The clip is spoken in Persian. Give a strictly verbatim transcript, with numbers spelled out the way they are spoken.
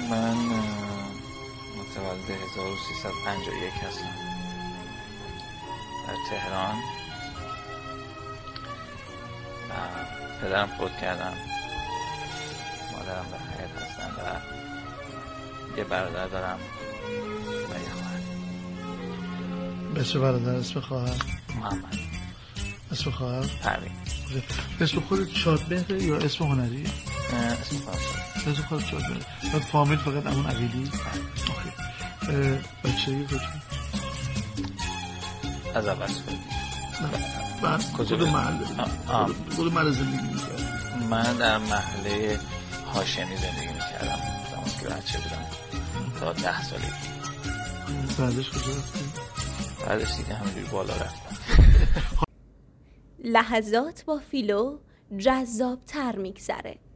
من متولد هزار و سیصد و پنجاه و یک هستم در تهران. پدرم فوت کردن، مادرم به حیات هستن و یه برادر دارم و یه خواهر. بچه برادر؟ اسم خواهر؟ محمد. اسم خواهر؟ پروین. اسم خودت شادمهره یا اسم هنری؟ اسم خواهر شاد. اسم خواهر شادمهره. و فامیل فقط امون عقیلی؟ بچه یه کجا؟ از عوض کنی. بعد کدوم محله؟ کدوم محله زندگی میکرد؟ من در محله هاشمی زندگی میکردم زمان که بچه بودم تا ده سالی. بعدش کجا رفتی؟ بعدش دیگه همینجوری بالا رفتم. لحظات با فیلو جذاب تر میگذره.